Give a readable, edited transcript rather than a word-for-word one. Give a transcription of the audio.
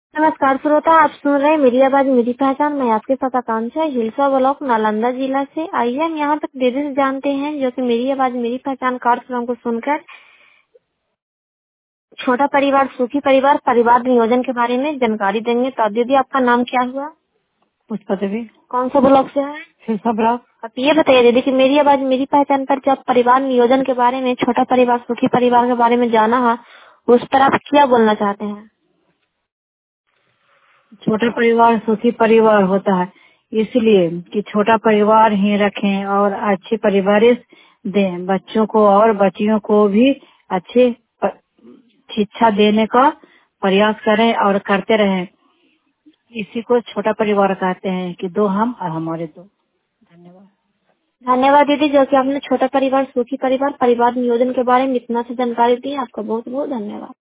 नमस्कार श्रोता, आप सुन रहे हैं मेरी आवाज मेरी पहचान। मैं आपके साथ आकांक्षा, हिलसा ब्लॉक नालंदा जिला से। आइए हम यहाँ तक दीदी से जानते हैं जो कि मेरी आवाज मेरी पहचान कार्यक्रम को सुनकर छोटा परिवार सुखी परिवार परिवार नियोजन के बारे में जानकारी देंगे। तो दीदी आपका नाम क्या हुआ? पुष्पा देवी, कौन सा ब्लॉक से है? सिरसा ब्लॉक। आप ये बताइए दीदी कि मेरी आवाज मेरी पहचान पर जब परिवार नियोजन के बारे में छोटा परिवार सुखी परिवार के बारे में जाना है, उस पर आप क्या बोलना चाहते हैं? छोटा परिवार सुखी परिवार होता है, इसलिए कि छोटा परिवार ही रखें और अच्छी परवरिश दें बच्चों को और बच्चियों को भी अच्छी शिक्षा देने का प्रयास करें और करते रहें। इसी को छोटा परिवार कहते हैं कि दो हम और हमारे दो। धन्यवाद। धन्यवाद दीदी, जो कि आपने छोटा परिवार सुखी परिवार परिवार नियोजन के बारे में इतना सी जानकारी दी। आपका बहुत बहुत धन्यवाद।